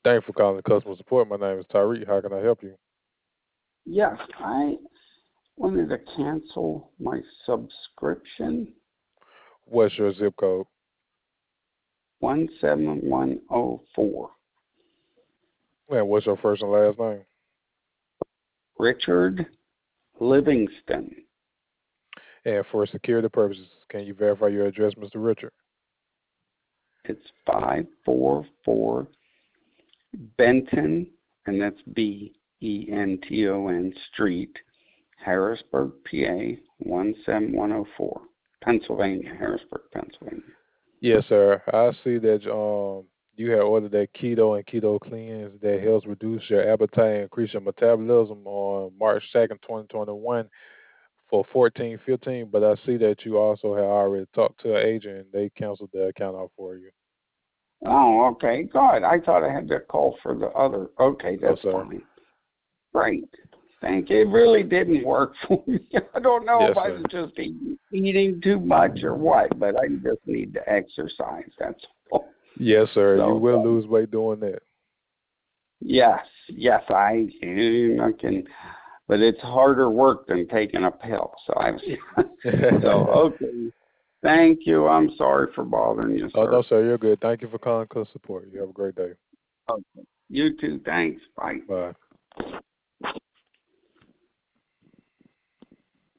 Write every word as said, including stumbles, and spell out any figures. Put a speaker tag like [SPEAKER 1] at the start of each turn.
[SPEAKER 1] Thank you for calling customer support. My name is Tyreek. How can I help you?
[SPEAKER 2] Yes, I wanted to cancel my subscription.
[SPEAKER 1] What's your zip code?
[SPEAKER 2] one seven one zero four.
[SPEAKER 1] And what's your first and last name?
[SPEAKER 2] Richard Livingston.
[SPEAKER 1] And for security purposes, can you verify your address, Mister Richard?
[SPEAKER 2] It's five four four Benton, and that's B E N T O N Street, Harrisburg, P A, one seven one zero four. Pennsylvania, Harrisburg, Pennsylvania.
[SPEAKER 1] Yes, sir. I see that um you had ordered that keto and keto cleanse that helps reduce your appetite and increase your metabolism on March second, twenty twenty-one for fourteen fifteen. But I see that you also had already talked to an agent and they canceled the account out for you.
[SPEAKER 2] Oh, okay, good. I thought I had to call for the other. Okay,
[SPEAKER 1] No,
[SPEAKER 2] that's
[SPEAKER 1] sir.
[SPEAKER 2] fine. Great. Thank you. It really didn't work for me. I don't know
[SPEAKER 1] Yes,
[SPEAKER 2] if I
[SPEAKER 1] sir.
[SPEAKER 2] was just eating, eating too much or what, but I just need to exercise. That's all.
[SPEAKER 1] Yes, sir. You
[SPEAKER 2] So,
[SPEAKER 1] will
[SPEAKER 2] um,
[SPEAKER 1] lose weight doing that.
[SPEAKER 2] yes, yes, I, I can, but it's harder work than taking a pill. So I was, so okay. Thank you. I'm sorry for bothering you,
[SPEAKER 1] Oh,
[SPEAKER 2] sir.
[SPEAKER 1] no, sir. You're good. Thank you for calling customer support. You have a great day.
[SPEAKER 2] Okay. You too. Thanks. Bye.
[SPEAKER 1] Bye.